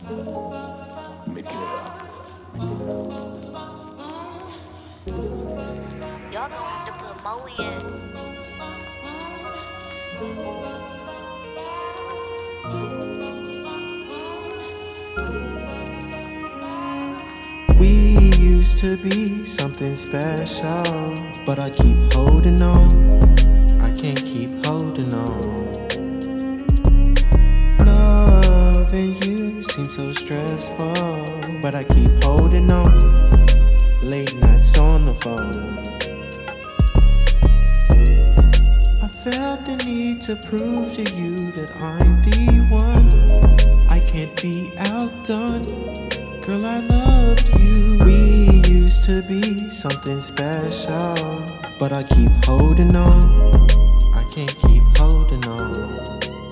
Y'all gonna have to put Moe in. We used to be something special, but I keep holding on. I can't keep holding on. Loving you seems so stressful, but I keep holding on. Late nights on the phone. I felt the need to prove to you that I'm the one. I can't be outdone. Girl, I loved you. We used to be something special, but I keep holding on. I can't keep holding on.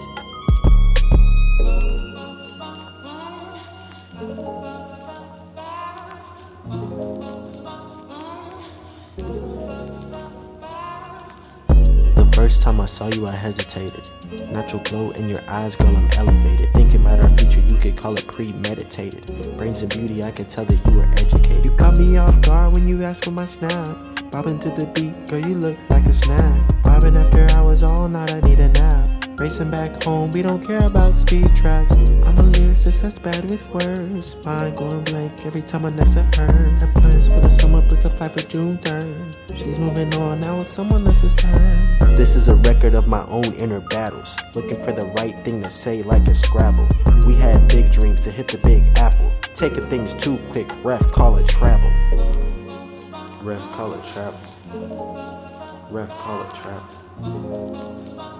The first time I saw you, I hesitated. Natural glow in your eyes, girl, I'm elevated. Thinking about our future, you could call it premeditated. Brains and beauty, I could tell that you were educated. You caught me off guard when you asked for my snap. Bobbing to the beat, girl, you look like a snack. Vibing after hours all night, I need a nap. Racing back home, we don't care about speed traps. I'm a lyricist that's bad with words. Mind going blank every time I'm next to her. Had plans for the summer, booked a flight for June 3rd. She's moving on, now it's someone else's turn. This is a record of my own inner battles. Looking for the right thing to say like a Scrabble. We had big dreams to hit the big apple. Taking things too quick, ref, call it travel. Ref, call it travel. Ref, call it travel.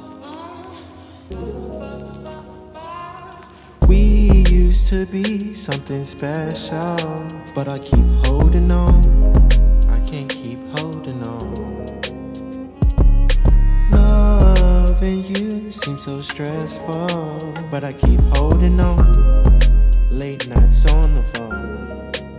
We used to be something special, but I keep holding on. I can't keep holding on. Loving you seems so stressful, but I keep holding on. Late nights on the phone.